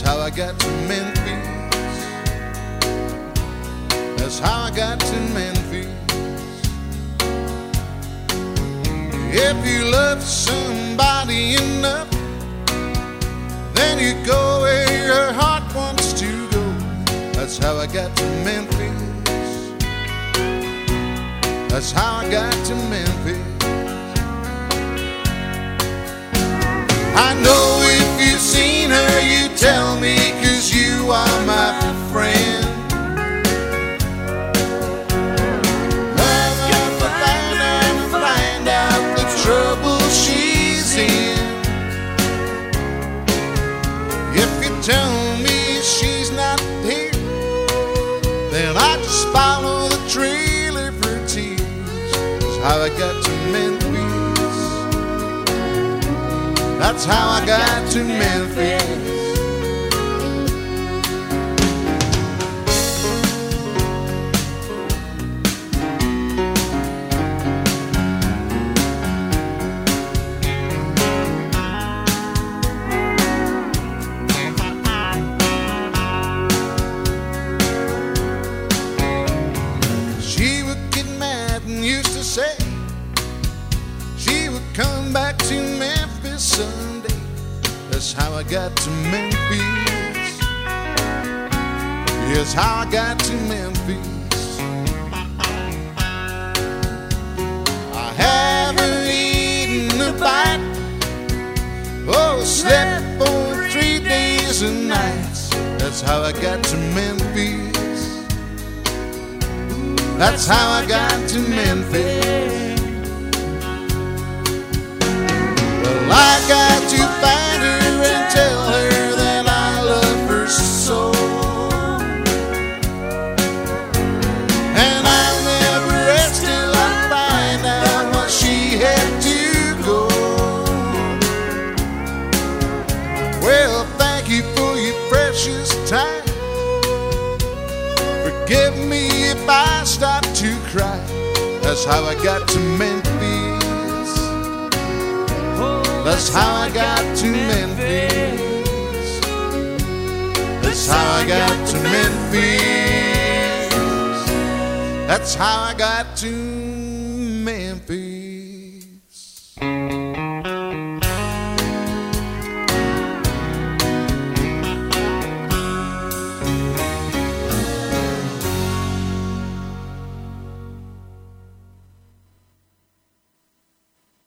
That's how I got to Memphis. That's how I got to Memphis. If you love somebody enough, then you go where your heart wants to go. That's how I got to Memphis. That's how I got to Memphis. I know if you've seen her, you tell me, 'cause you are my friend. Find out the trouble she's in. If you tell me she's not here, then I just follow the trailer for tears. That's how I got to Memphis. That's how I got to Memphis. She would get mad and used to say she would come back to Memphis someday. That's how I got to Memphis. Yes, how I got to Memphis. I haven't eaten a bite, oh, slept for 3 days and nights. That's how I got to Memphis. That's how I got to Memphis. Well, I got to find her and tell her that I love her so. And I'll never rest till I find out why she had to go. Well, thank you for your precious time. Forgive me if I stop to cry. That's how I got to Memphis. That's how I got to Memphis. That's how I got to Memphis. That's how I got to